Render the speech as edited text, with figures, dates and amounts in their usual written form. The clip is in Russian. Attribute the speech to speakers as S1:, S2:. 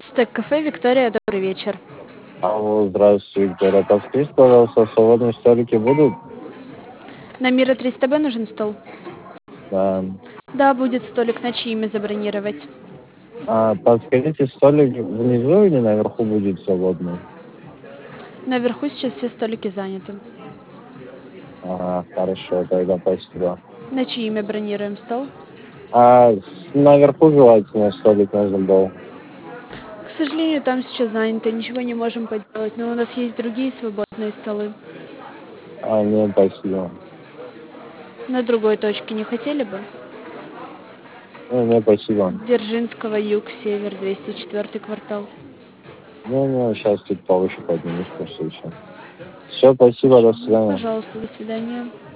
S1: Стек-кафе «Виктория», добрый вечер.
S2: Алло, здравствуйте, Виктория. Подскажите, пожалуйста, свободные столики будут?
S1: На Мира 300Б нужен стол?
S2: Да.
S1: Да, будет столик, на чьи имя забронировать?
S2: Подскажите, столик внизу или наверху будет свободный?
S1: Наверху сейчас все столики заняты.
S2: Хорошо, тогда спасибо.
S1: На чьи имя бронируем стол?
S2: Наверху желательно столик нужен был.
S1: К сожалению, там сейчас занято, ничего не можем поделать, но у нас есть другие свободные столы.
S2: Нет, спасибо.
S1: На другой точке не хотели бы?
S2: Нет, спасибо.
S1: Дзержинского, юг, север, 204 квартал.
S2: Не, сейчас чуть повыше поднимусь, просто и все. Все, спасибо, до свидания.
S1: Пожалуйста, до свидания.